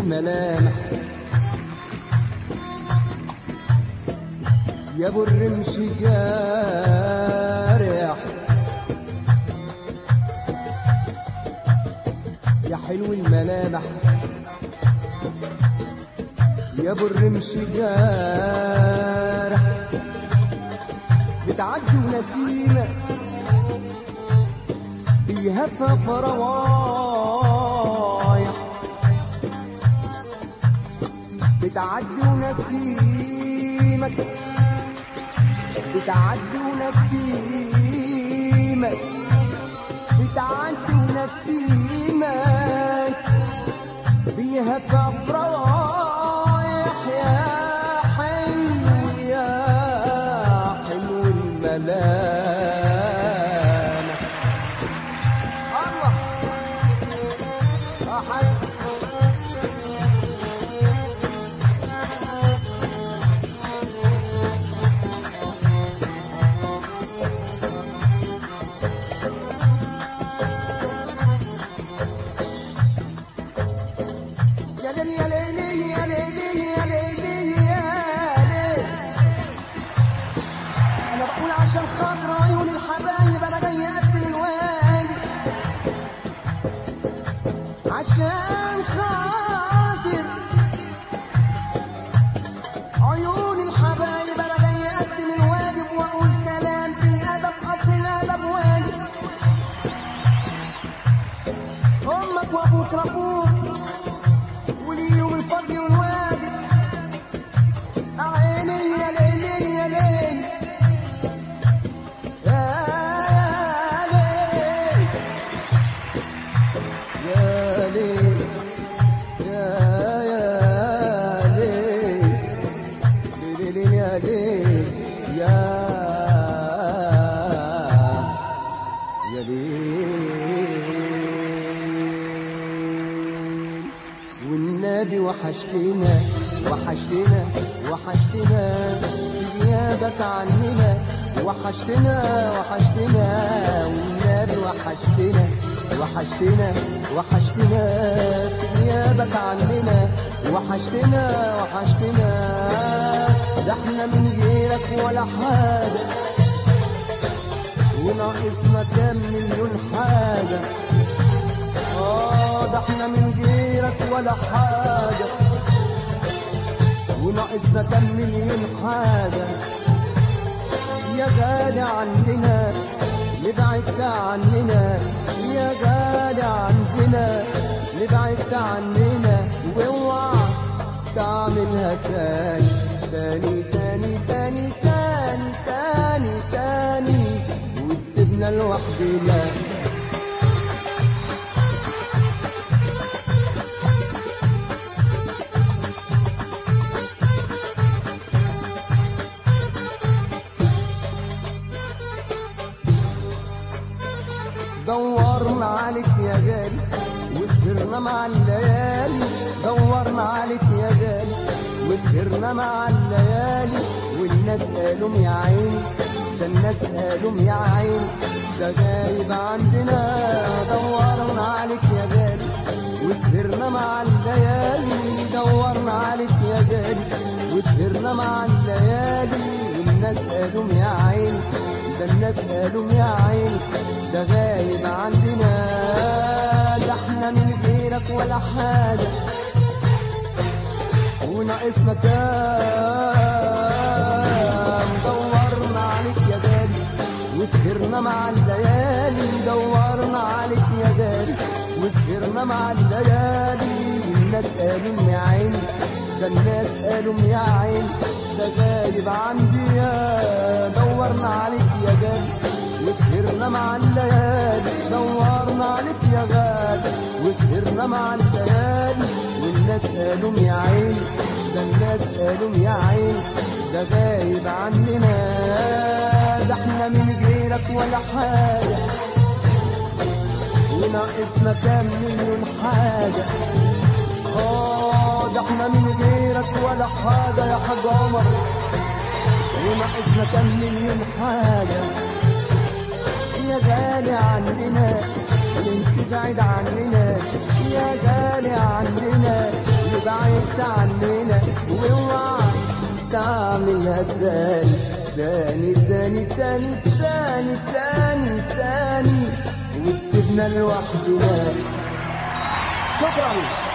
الملامح يا ابو الرمش جارح يا حلو الملامح يا ابو الرمش جارح بتعدي ونسيمة بيهفى فروايح بتعدي ونسيمك بتعدي ونسيمك بتعدي ونسيمك بيهفى فروايح يا حلو يا حلو الملامح الله أحد عشان خاطر عيون الحبايب انا جاي اقدم الواجب عشان خاطر عيون الحبايب انا جاي اقدم الواجب واقول كلام في الادب اصل الادب واجب امك وابوك ربوك وليهم الفضل والواجب عيني يا ليلي يا ليلي والنبي وحشتنا وحشتنا وحشتنا في غيابك عننا وحشتنا وحشتنا والنبي وحشتنا وحشتنا وحشتنا في غيابك عننا وحشتنا وحشتنا ده احنا من غيرك ولا حاجة وناقصنا كام مليون حاجة ده احنا من غيرك ولا حاجة وناقصنا كام مليون حاجة يا غالي عندنا نبعدت عننا يا غالي عندنا نبعدت عننا واوعى تعملها تاني تاني تاني تاني تاني تاني تاني وتسيبنا لوحدنا دورنا عليك يا غالي وسهرنا مع الليالي دورنا عليك يا غالي وسهرنا مع الليالي والناس قالوا يا عيني ده الناس قالوا يا عيني ده غايب عندنا دورنا عليك يا غالي وسهرنا مع الليالي دورنا عليك يا غالي وسهرنا مع الليالي والناس قالوا يا عيني ده الناس قالوا يا عيني ده غايب عندنا ده احنا من غيرك ولا حاجة وناقصنا كام دورنا عليك يا غالي وسهرنا مع الليالي دورنا عليك يا غالي وسهرنا مع الليالي والناس قالوا يا عيني ده الناس قالوا يا عيني ده غايب عندي دورنا عليك يا غالي وسهرنا مع الليالي دورنا عليك يا غالي وسهرنا مع الليالي والناس قالوا يا عيني ده الناس قالوا يا عيني ده غايب عننا ده احنا من غيرك ولا حاجة وناقصنا كام مليون حاجة ده احنا من غيرك ولا حاجة يا حاج عمر وناقصنا كام مليون حاجة يا غالي عندنا ليه تبعد عننا يا غالي عندنا بعدت عننا، واوعى تعملها تاني تاني تاني تاني تاني تاني تاني وتسيبنا لوحدنا. شكرا.